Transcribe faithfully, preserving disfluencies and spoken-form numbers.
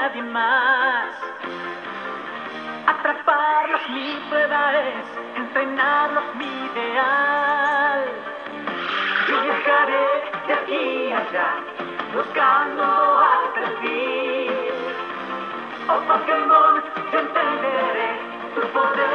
nadie más. Atraparlos mi prueba es, entrenarlos mi ideal. Yo viajaré de aquí a allá, buscando hasta el fin. Oh Pokémon, yo entenderé tu poder.